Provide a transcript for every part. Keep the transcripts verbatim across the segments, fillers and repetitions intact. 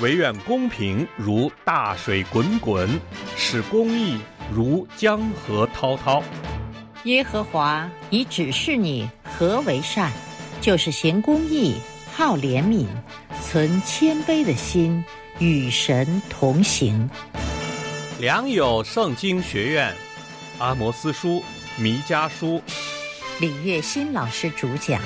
惟愿公平如大水滚滚，使公义如江河滔滔。 耶和华已指示你何为善，就是行公义，好怜悯，存谦卑的心，与神同行。 良友圣经学院阿摩司书弥迦书， 李月新老师主讲。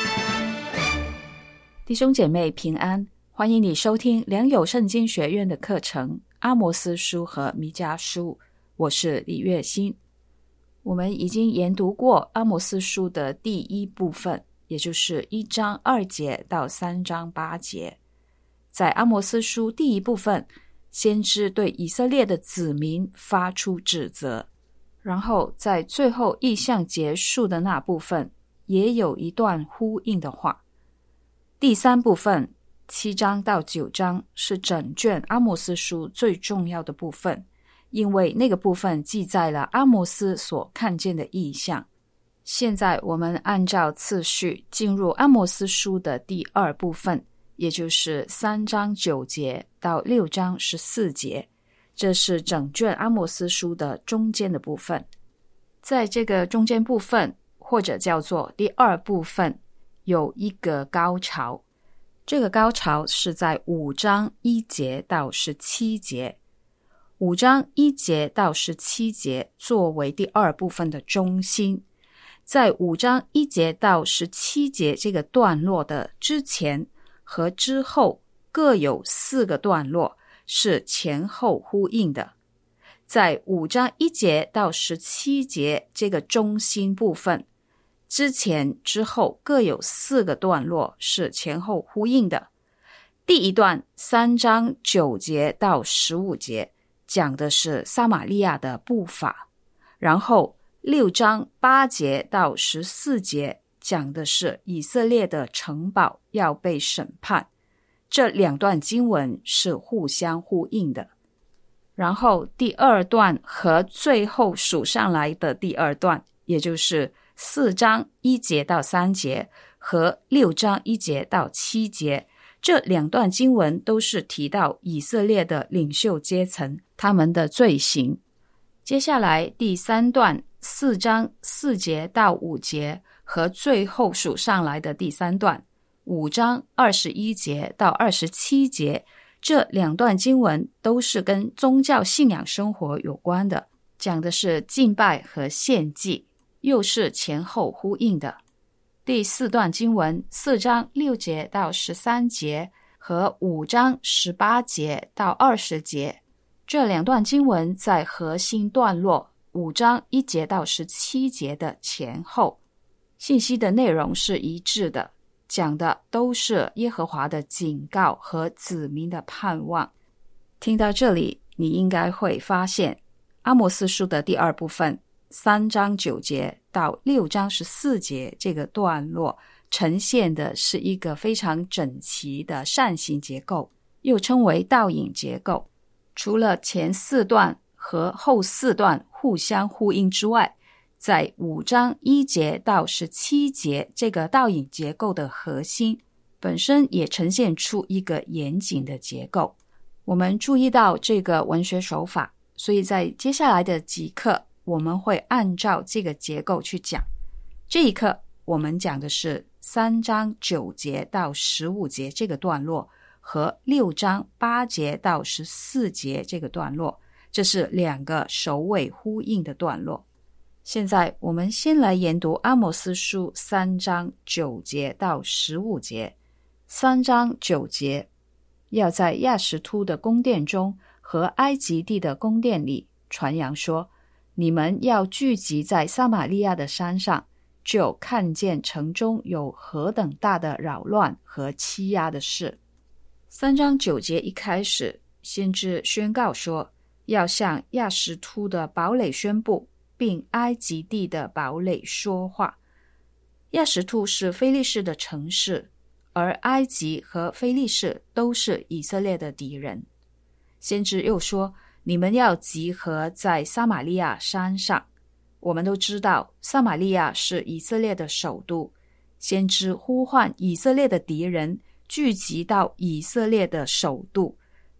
弟兄姐妹平安，欢迎你收听良友圣经学院的课程阿摩司书和弥迦书，我是李月新。我们已经研读过阿摩司书的第一部分，也就是一章二节到三章八节。在阿摩司书第一部分，先知对以色列的子民发出指责，然后在最后异象结束的那部分也有一段呼应的话。第三部分七章到九章是整卷阿摩司书最重要的部分，因为那个部分记载了阿摩司所看见的异象。现在我们按照次序进入阿摩司书的第二部分，也就是三章九节到六章十四节，这是整卷阿摩司书的中间的部分。在这个中间部分，或者叫做第二部分，有一个高潮。这个高潮是在五章一节到十七节。五章一节到十七节作为第二部分的中心。在五章一节到十七节这个段落的之前和之后各有四个段落是前后呼应的。在五章一节到十七节这个中心部分，之前之后各有四个段落是前后呼应的。第一段三章九节到十五节讲的是撒玛利亚的步伐，然后六章八节到十四节讲的是以色列的城堡要被审判。这两段经文是互相呼应的。然后第二段和最后数上来的第二段，也就是四章一节到三节和六章一节到七节，这两段经文都是提到以色列的领袖阶层，他们的罪行。接下来第三段四章四节到五节和最后数上来的第三段五章二十一节到二十七节，这两段经文都是跟宗教信仰生活有关的，讲的是敬拜和献祭，又是前后呼应的。第四段经文四章六节到十三节和五章十八节到二十节，这两段经文在核心段落五章一节到十七节的前后，信息的内容是一致的，讲的都是耶和华的警告和子民的盼望。听到这里，你应该会发现阿摩司书的第二部分三章九节到六章十四节这个段落呈现的是一个非常整齐的扇形结构，又称为倒影结构。除了前四段和后四段互相呼应之外，在五章一节到十七节这个倒影结构的核心本身也呈现出一个严谨的结构。我们注意到这个文学手法，所以在接下来的几课我们会按照这个结构去讲。这一课我们讲的是三章九节到十五节这个段落和六章八节到十四节这个段落，这是两个首尾呼应的段落。现在我们先来研读阿摩司书三章九节到十五节。三章九节，要在亚实突的宫殿中和埃及地的宫殿里传扬说，你们要聚集在撒玛利亚的山上，就看见城中有何等大的扰乱和欺压的事。三章九节一开始，先知宣告说，要向亚实突的堡垒宣布，并埃及地的堡垒说话。亚实突是非利士的城市，而埃及和非利士都是以色列的敌人。先知又说，你们要集合在撒玛利亚山上。我们都知道撒玛利亚是以色列的首都，先知呼唤以色列的敌人聚集到以色列的首都，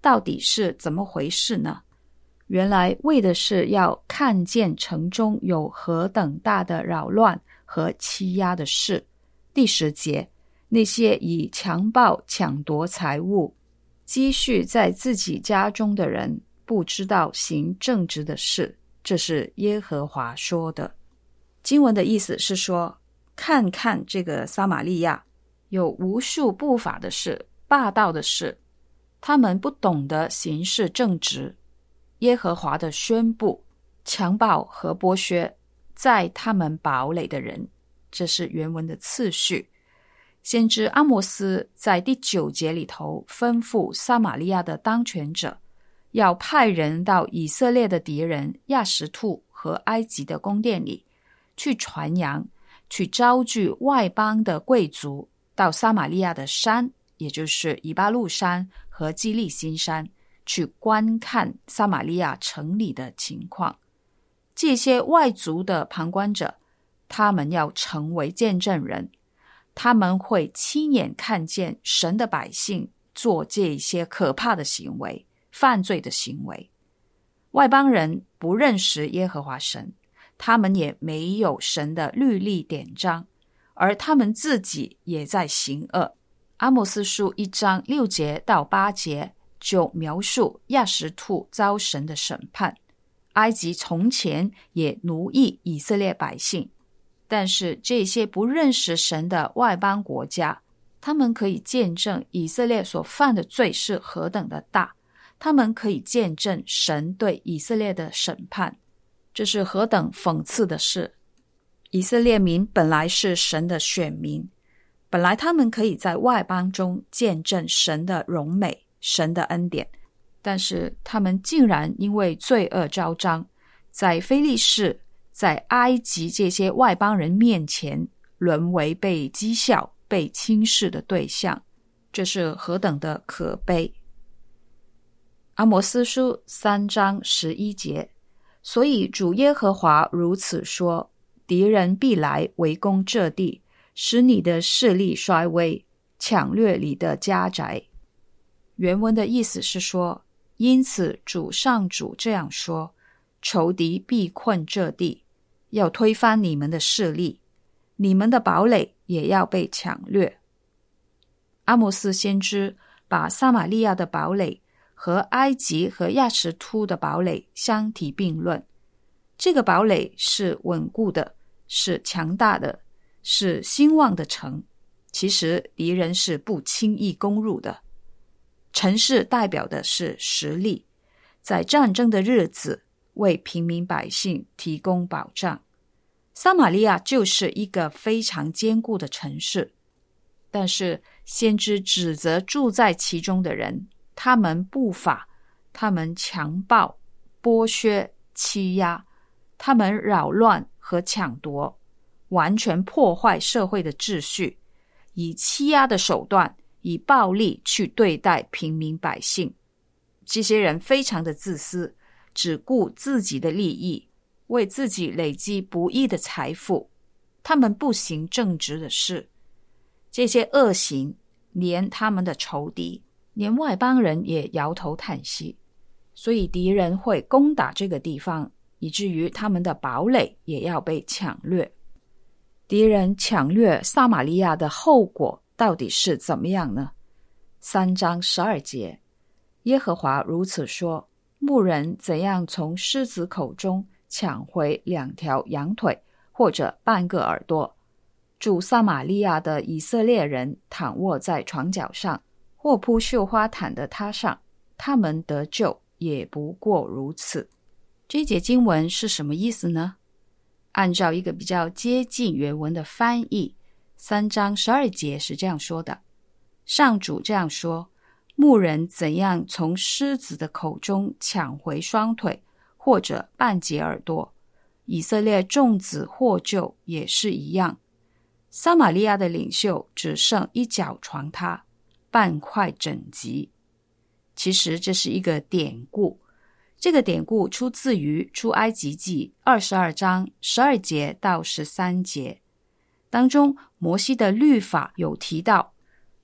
到底是怎么回事呢？原来为的是要看见城中有何等大的扰乱和欺压的事。第十节，那些以强暴抢夺财物积蓄在自己家中的人，不知道行正直的事，这是耶和华说的。经文的意思是说，看看这个撒玛利亚有无数不法的事，霸道的事，他们不懂得行事正直。耶和华的宣布，强暴和剥削在他们堡垒的人，这是原文的次序。先知阿摩斯在第九节里头吩咐撒玛利亚的当权者，要派人到以色列的敌人亚实突和埃及的宫殿里去传扬，去招聚外邦的贵族到撒玛利亚的山，也就是以巴路山和基利心山，去观看撒玛利亚城里的情况。这些外族的旁观者，他们要成为见证人，他们会亲眼看见神的百姓做这些可怕的行为，犯罪的行为。外邦人不认识耶和华神，他们也没有神的律例典章，而他们自己也在行恶。阿摩斯书一章六节到八节就描述亚实突遭神的审判。埃及从前也奴役以色列百姓，但是这些不认识神的外邦国家，他们可以见证以色列所犯的罪是何等的大，他们可以见证神对以色列的审判，这是何等讽刺的事。以色列民本来是神的选民，本来他们可以在外邦中见证神的荣美，神的恩典，但是他们竟然因为罪恶昭彰，在非利士，在埃及这些外邦人面前沦为被讥笑、被轻视的对象，这是何等的可悲。阿摩斯书三章十一节，所以主耶和华如此说，敌人必来围攻这地，使你的势力衰微，抢掠你的家宅。原文的意思是说，因此主上主这样说，仇敌必困这地，要推翻你们的势力，你们的堡垒也要被抢掠。阿摩斯先知把撒玛利亚的堡垒和埃及和亚实突的堡垒相提并论。这个堡垒是稳固的，是强大的，是兴旺的城，其实敌人是不轻易攻入的。城市代表的是实力，在战争的日子为平民百姓提供保障。撒玛利亚就是一个非常坚固的城市，但是先知指责住在其中的人，他们不法，他们强暴、剥削、欺压，他们扰乱和抢夺，完全破坏社会的秩序，以欺压的手段，以暴力去对待平民百姓。这些人非常的自私，只顾自己的利益，为自己累积不义的财富，他们不行正直的事。这些恶行连他们的仇敌，连外邦人也摇头叹息，所以敌人会攻打这个地方，以至于他们的堡垒也要被抢掠。敌人抢掠撒玛利亚的后果到底是怎么样呢？三章十二节，耶和华如此说，牧人怎样从狮子口中抢回两条羊腿或者半个耳朵，住撒玛利亚的以色列人躺卧在床脚上，或铺绣花毯的榻上，他们得救也不过如此。这节经文是什么意思呢？按照一个比较接近原文的翻译，三章十二节是这样说的，上主这样说，牧人怎样从狮子的口中抢回双腿或者半截耳朵，以色列众子获救也是一样。撒玛利亚的领袖只剩一角床榻，半块整集。其实这是一个典故，这个典故出自于出埃及记二十二章十二节到十三节，当中摩西的律法有提到，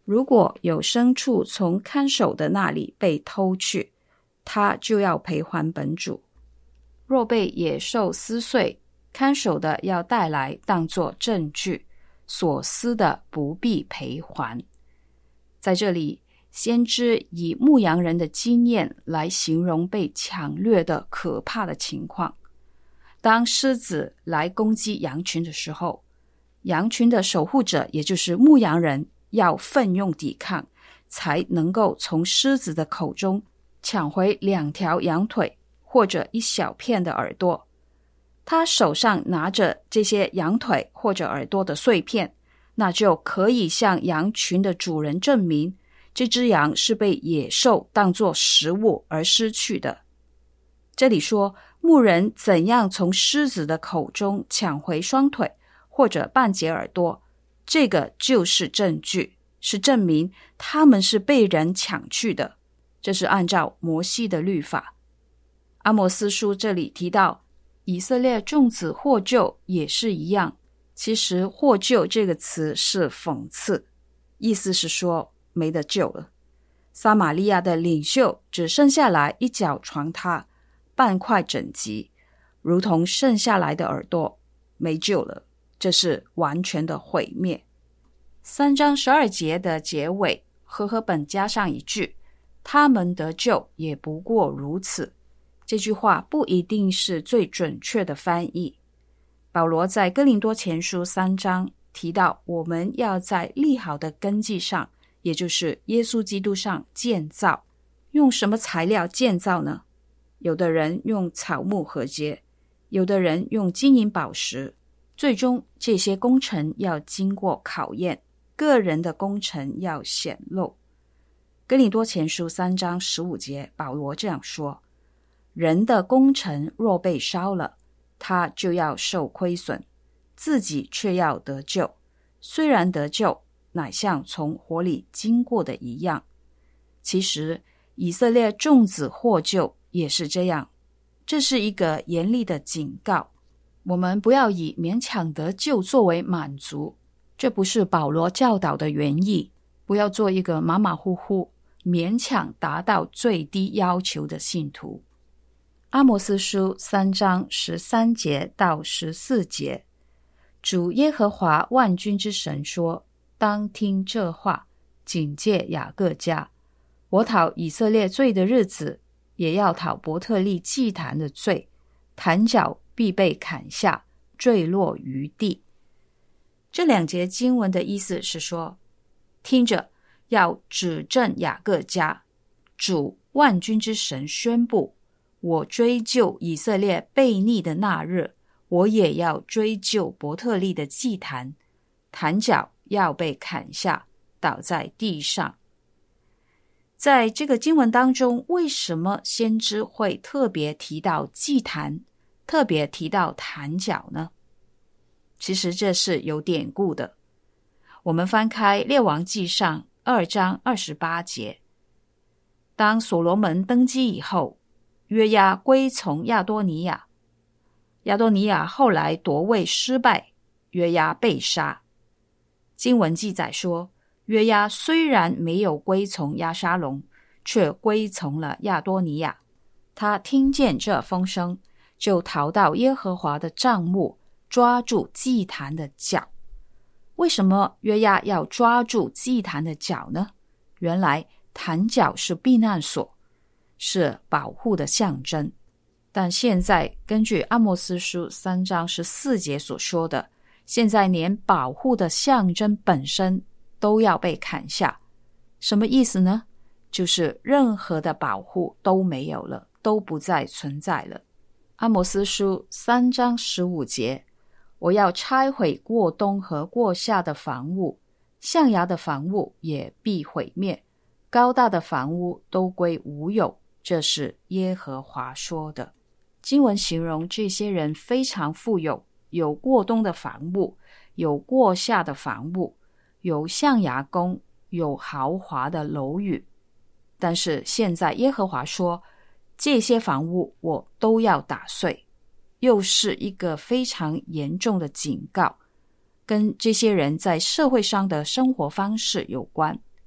如果有牲畜从看守的那里被偷去，他就要赔还本主。若被野兽撕碎，看守的要带来当作证据，所撕的不必赔还。在这里，先知以牧羊人的经验来形容被抢掠的可怕的情况。当狮子来攻击羊群的时候，羊群的守护者，也就是牧羊人，要奋勇抵抗，才能够从狮子的口中抢回两条羊腿或者一小片的耳朵。他手上拿着这些羊腿或者耳朵的碎片，那就可以向羊群的主人证明，这只羊是被野兽当作食物而失去的。这里说，牧人怎样从狮子的口中抢回双腿或者半截耳朵，这个就是证据，是证明他们是被人抢去的。这是按照摩西的律法。阿摩斯书这里提到以色列众子获救也是一样，其实获救这个词是讽刺，意思是说没得救了。撒玛利亚的领袖只剩下来一脚床榻，半块整脊，如同剩下来的耳朵，没救了，这是完全的毁灭。三章十二节的结尾，和合本加上一句，他们得救也不过如此。这句话不一定是最准确的翻译。保罗在哥林多前书三章提到，我们要在立好的根基上，也就是耶稣基督上建造。用什么材料建造呢？有的人用草木禾秸，有的人用金银宝石，最终这些工程要经过考验，个人的工程要显露。哥林多前书三章十五节，保罗这样说，人的工程若被烧了，他就要受亏损，自己却要得救，虽然得救，乃像从火里经过的一样。其实以色列众子获救也是这样，这是一个严厉的警告，我们不要以勉强得救作为满足，这不是保罗教导的原意，不要做一个马马虎虎勉强达到最低要求的信徒。阿摩斯书三章十三节到十四节，主耶和华万军之神说，当听这话，警戒雅各家，我讨以色列罪的日子，也要讨伯特利祭坛的罪，坛角必被砍下，坠落于地。这两节经文的意思是说，听着，要指证雅各家，主万军之神宣布，我追究以色列悖逆的那日，我也要追究伯特利的祭坛，坛角要被砍下，倒在地上。在这个经文当中，为什么先知会特别提到祭坛，特别提到坛角呢？其实这是有典故的。我们翻开列王纪上二章二十八节，当所罗门登基以后，约押归从亚多尼亚，亚多尼亚后来夺位失败，约押被杀。经文记载说，约押虽然没有归从押沙龙，却归从了亚多尼亚。他听见这风声，就逃到耶和华的帐幕，抓住祭坛的角。为什么约押要抓住祭坛的角呢？原来坛角是避难所，是保护的象征。但现在根据阿摩斯书三章十四节所说的，现在连保护的象征本身都要被砍下。什么意思呢？就是任何的保护都没有了，都不再存在了。阿摩斯书三章十五节，我要拆毁过冬和过夏的房屋，象牙的房屋也必毁灭，高大的房屋都归无有，这是耶和华说的。经文形容这些人非常富有，有过冬的房屋，有过夏的房屋，有象牙宫，有豪华的楼宇。但是现在耶和华说，这些房屋我都要打碎，又是一个非常严重的警告，跟这些人在社会上的生活方式有关。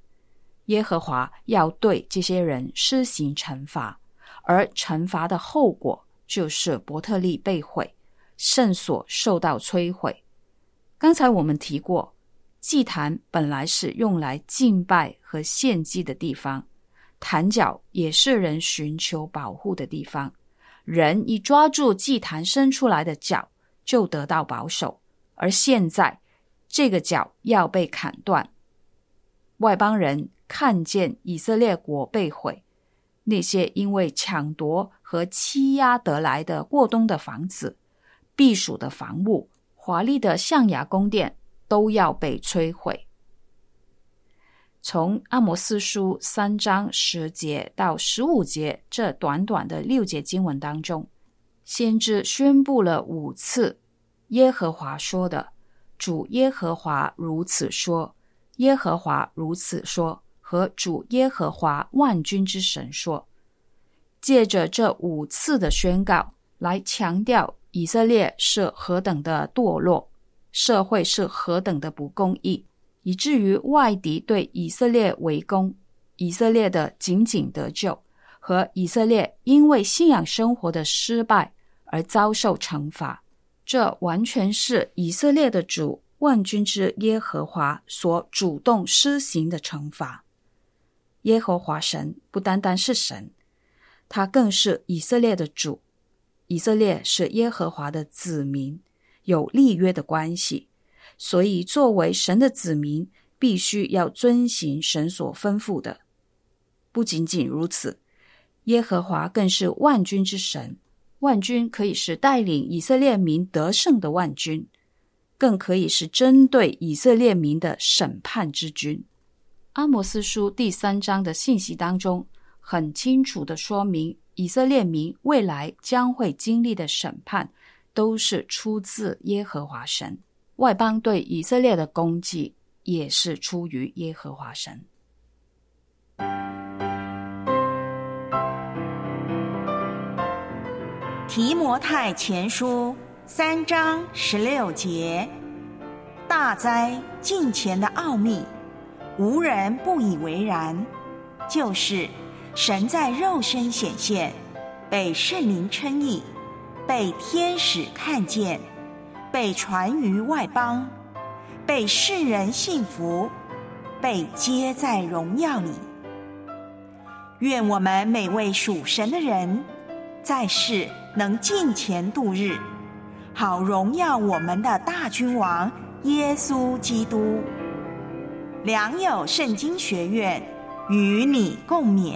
耶和华要对这些人施行惩罚，而惩罚的后果就是伯特利被毁，圣所受到摧毁。刚才我们提过，祭坛本来是用来敬拜和献祭的地方，坛角也是人寻求保护的地方，人一抓住祭坛伸出来的角就得到保守，而现在这个角要被砍断。外邦人看见以色列国被毁，那些因为抢夺和欺压得来的过冬的房子、避暑的房屋、华丽的象牙宫殿都要被摧毁。从阿摩斯书三章十节到十五节这短短的六节经文当中，先知宣布了五次耶和华说的，主耶和华如此说，耶和华如此说，和主耶和华万军之神说。借着这五次的宣告来强调以色列是何等的堕落，社会是何等的不公义，以至于外敌对以色列围攻，以色列的仅仅得救，和以色列因为信仰生活的失败而遭受惩罚。这完全是以色列的主万军之耶和华所主动施行的惩罚。耶和华神不单单是神，他更是以色列的主。以色列是耶和华的子民，有立约的关系，所以作为神的子民，必须要遵行神所吩咐的。不仅仅如此，耶和华更是万军之神，万军可以是带领以色列民得胜的万军，更可以是针对以色列民的审判之君。阿摩斯书第三章的信息当中，很清楚地说明以色列民未来将会经历的审判都是出自耶和华神，外邦对以色列的攻击也是出于耶和华神。 提摩太前书三章十六节，大哉近前的奥秘，无人不以为然，就是神在肉身显现，被圣灵称义，被天使看见，被传于外邦，被世人信服，被接在荣耀里。愿我们每位属神的人，在世能敬虔度日，好荣耀我们的大君王耶稣基督。良友圣经学院与你共勉。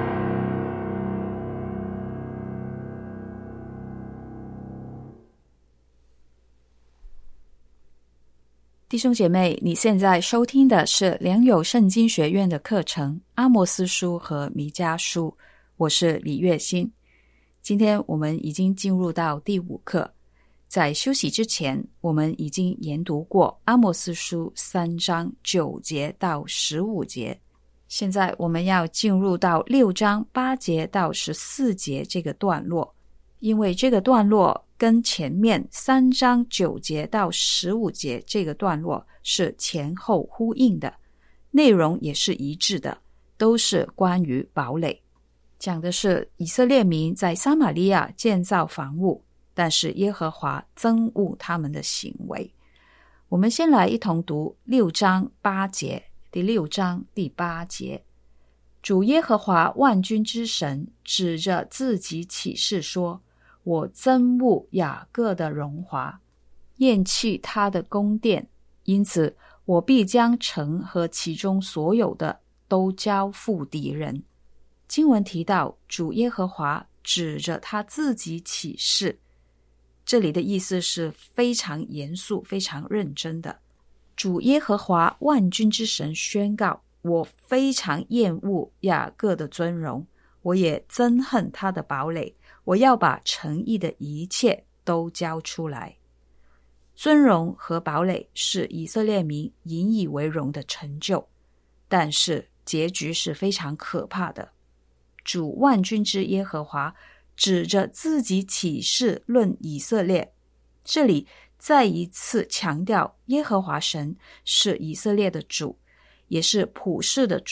弟兄姐妹，你现在收听的是良友圣经学院的课程阿摩斯书和弥迦书，我是李月欣。今天我们已经进入到第五课，在休息之前，我们已经研读过阿摩斯书三章九节到十五节，现在我们要进入到六章八节到十四节这个段落，因为这个段落跟前面三章九节到十五节这个段落是前后呼应的，内容也是一致的，都是关于堡垒。讲的是以色列民在撒玛利亚建造房屋，但是耶和华憎恶他们的行为。我们先来一同读六章八节，第六章第八节，主耶和华万军之神指着自己起誓说，我憎恶雅各的荣华，厌弃他的宫殿，因此我必将城和其中所有的都交付敌人。经文提到主耶和华指着他自己起誓，这里的意思是非常严肃非常认真的。主耶和华万军之神宣告，我非常厌恶雅各的尊荣，我也憎恨他的堡垒，我要把诚意的一切都交出来。尊荣和堡垒是以色列民引以为荣的成就，但是结局是非常可怕的。主万军之耶和华指着自己起誓论以色列，这里再一次强调耶和华神是以色列的主，也是普世的主，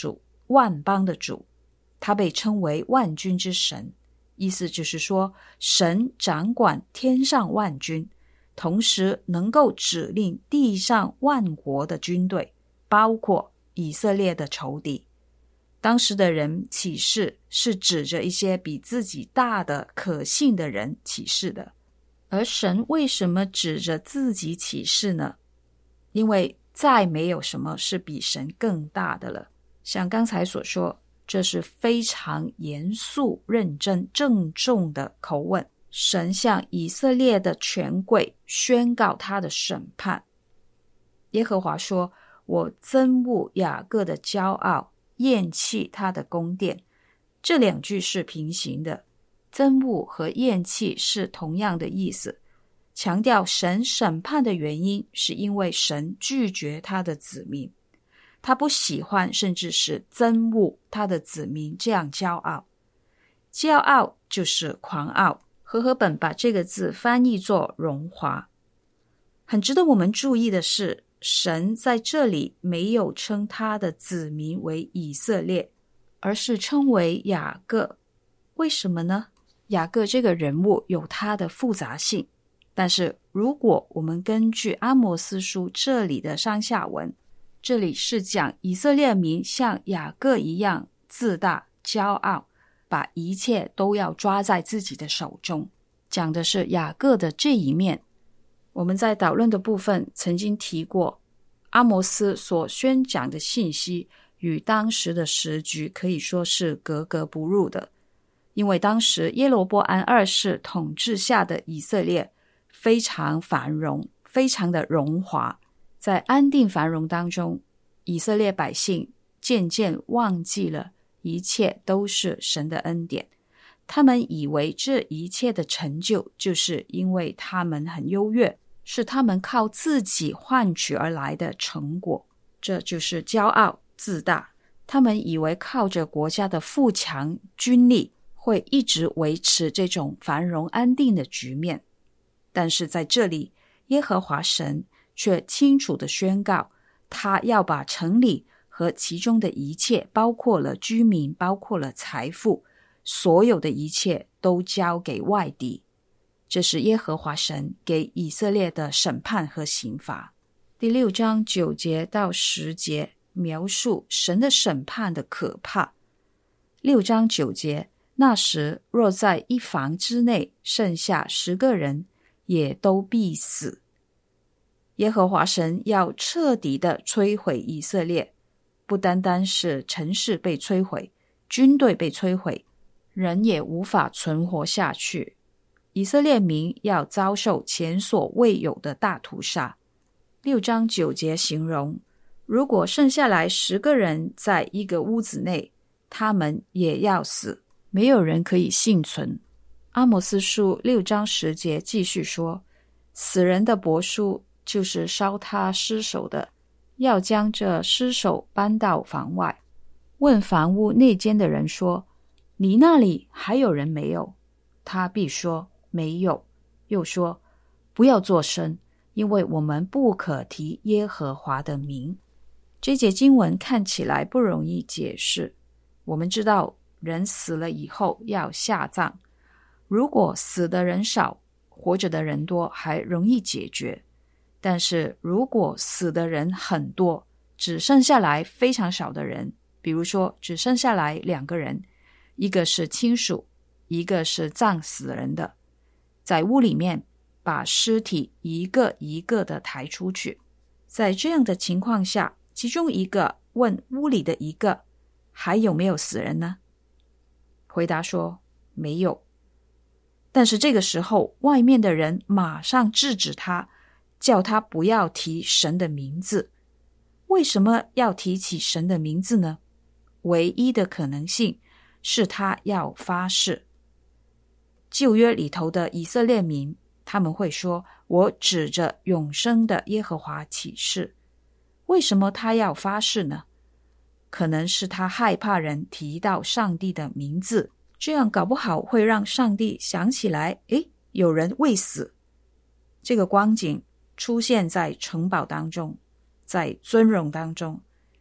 万邦的主，他被称为万军之神，意思就是说神掌管天上万军，同时能够指令地上万国的军队，包括以色列的仇敌。当时的人起誓是指着一些比自己大的可信的人起誓的。而神为什么指着自己起誓呢？因为再没有什么是比神更大的了。像刚才所说，这是非常严肃、认真、郑重的口吻。神向以色列的权贵宣告他的审判。耶和华说，我憎恶雅各的骄傲，厌弃他的宫殿。这两句是平行的，憎恶和厌弃是同样的意思，强调神审判的原因是因为神拒绝他的子民，他不喜欢甚至是憎恶他的子民这样骄傲。骄傲就是狂傲，和合本把这个字翻译作荣华。很值得我们注意的是，神在这里没有称他的子民为以色列，而是称为雅各。为什么呢？雅各这个人物有他的复杂性，但是如果我们根据阿摩斯书这里的上下文，这里是讲以色列民像雅各一样自大骄傲，把一切都要抓在自己的手中，讲的是雅各的这一面。我们在导论的部分曾经提过，阿摩斯所宣讲的信息与当时的时局可以说是格格不入的，因为当时耶罗波安二世统治下的以色列非常繁荣，非常的荣华。在安定繁荣当中，以色列百姓渐渐忘记了一切都是神的恩典，他们以为这一切的成就就是因为他们很优越，是他们靠自己换取而来的成果，这就是骄傲自大。他们以为靠着国家的富强军力会一直维持这种繁荣安定的局面，但是在这里耶和华神却清楚地宣告，他要把城里和其中的一切，包括了居民，包括了财富，所有的一切都交给外敌。这是耶和华神给以色列的审判和刑罚。第六章九节到十节描述神的审判的可怕。六章九节，那时若在一房之内剩下十个人，也都必死。耶和华神要彻底的摧毁以色列，不单单是城市被摧毁，军队被摧毁，人也无法存活下去。以色列民要遭受前所未有的大屠杀。六章九节形容，如果剩下来十个人在一个屋子内，他们也要死，没有人可以幸存。阿摩斯书六章十节继续说，死人的帛书就是烧他尸首的，要将这尸首搬到房外，问房屋内间的人说，你那里还有人没有？他必说没有，又说不要作声，因为我们不可提耶和华的名。这节经文看起来不容易解释。我们知道人死了以后要下葬，如果死的人少，活着的人多还容易解决，但是如果死的人很多，只剩下来非常少的人，比如说只剩下来两个人，一个是亲属，一个是葬死人的，在屋里面把尸体一个一个的抬出去。在这样的情况下，其中一个问屋里的一个，还有没有死人呢？回答说没有。但是这个时候外面的人马上制止他，叫他不要提神的名字。为什么要提起神的名字呢？唯一的可能性是他要发誓。旧约里头的以色列民，他们会说，我指着永生的耶和华起誓。为什么他要发誓呢？可能是他害怕人提到上帝的名字，这样搞不好会让上帝想起来，诶，有人未死。这个光景出现在城堡当中，在尊荣当中，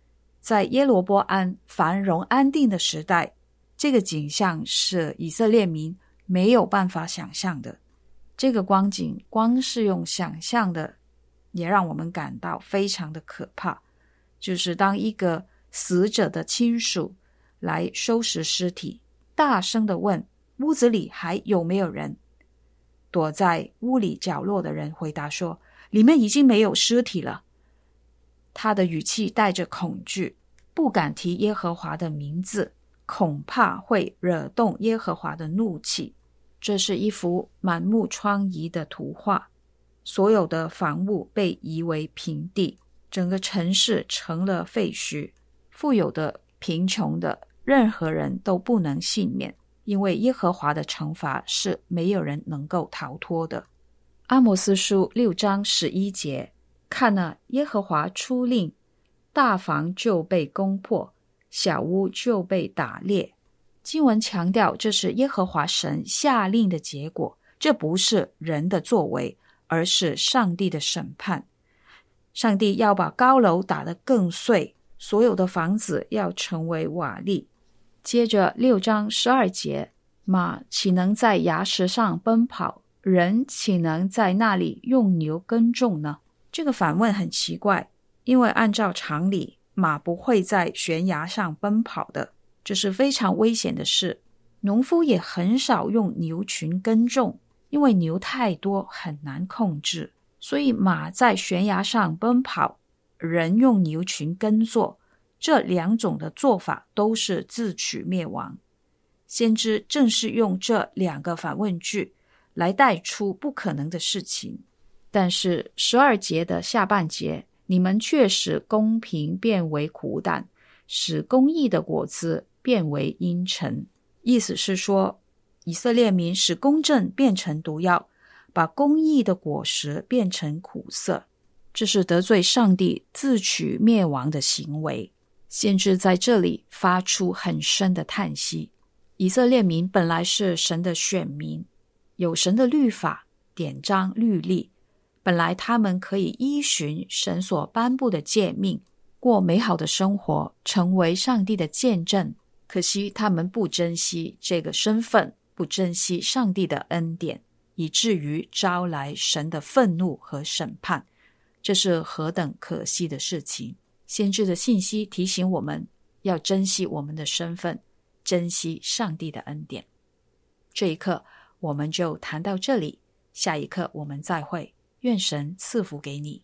在耶罗波安繁荣安定的时代，这个景象是以色列民没有办法想象的。这个光景光是用想象的也让我们感到非常的可怕，就是当一个死者的亲属来收拾尸体，大声地问屋子里还有没有人，躲在屋里角落的人回答说里面已经没有尸体了。他的语气带着恐惧，不敢提耶和华的名字，恐怕会惹动耶和华的怒气。这是一幅满目疮痍的图画，所有的房屋被夷为平地，整个城市成了废墟，富有的贫穷的任何人都不能幸免，因为耶和华的惩罚是没有人能够逃脱的。阿摩斯书六章十一节，看啊，耶和华出令，大房就被攻破，小屋就被打裂。经文强调这是耶和华神下令的结果，这不是人的作为，而是上帝的审判。上帝要把高楼打得更碎，所有的房子要成为瓦砾。接着六章十二节，马岂能在崖石上奔跑，人岂能在那里用牛耕种呢？这个反问很奇怪，因为按照常理，马不会在悬崖上奔跑的，这是非常危险的事。农夫也很少用牛群耕种，因为牛太多很难控制，所以马在悬崖上奔跑，人用牛群耕作，这两种的做法都是自取灭亡。先知正是用这两个反问句来带出不可能的事情。但是十二节的下半节，你们却使公平变为苦胆，使公义的果子变为阴沉。意思是说，以色列民使公正变成毒药，把公义的果实变成苦涩，这是得罪上帝自取灭亡的行为。先知在这里发出很深的叹息。以色列民本来是神的选民，有神的律法、典章、律例，本来他们可以依循神所颁布的诫命，过美好的生活，成为上帝的见证。可惜他们不珍惜这个身份，不珍惜上帝的恩典，以至于招来神的愤怒和审判。这是何等可惜的事情。先知的信息提醒我们要珍惜我们的身份，珍惜上帝的恩典。这一刻我们就谈到这里，下一刻我们再会，愿神赐福给你。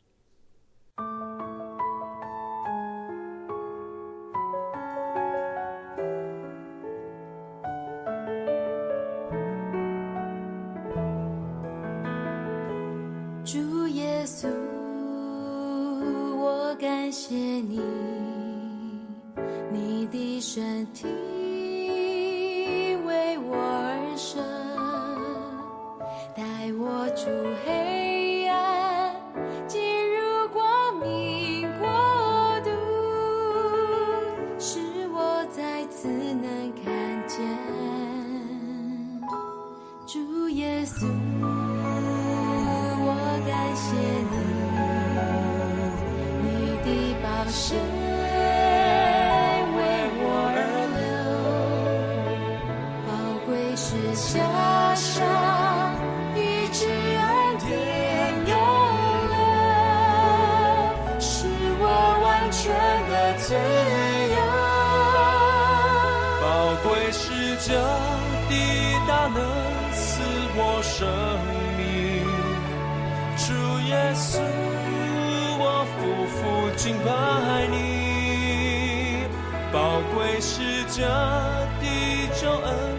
主耶稣，我感谢你，你的身体为我而生，带我出黑暗，进入光明国度，使我再次能看见主耶稣。感谢你，你的宝血为我而流，宝贵是加上医治恩典永留，使我完全的自由。 宝贵是这的大能赐我生命，主耶稣，我夫妇敬拜你，宝贵是这的救恩